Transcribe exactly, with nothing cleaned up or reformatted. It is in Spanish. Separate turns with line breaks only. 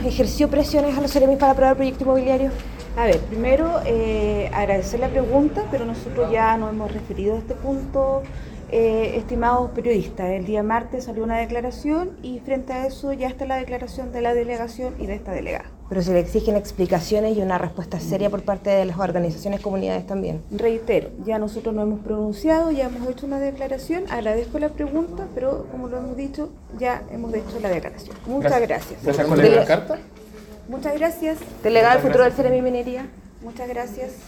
¿Ejerció presiones a los Ceremis para aprobar el proyecto inmobiliario?
A ver, primero eh, agradecer la pregunta, pero nosotros ya nos hemos referido a este punto, eh, estimados periodistas. El día martes salió una declaración y frente a eso ya está la declaración de la delegación y de esta delegada.
Pero se le exigen explicaciones y una respuesta seria por parte de las organizaciones comunidades también.
Reitero, ya nosotros nos hemos pronunciado, ya hemos hecho una declaración, agradezco la pregunta, pero como lo hemos dicho, ya hemos hecho la declaración. Muchas gracias.
¿Gracias con la carta?
Muchas gracias.
Delegada del futuro del Ceremi Minería.
Muchas gracias.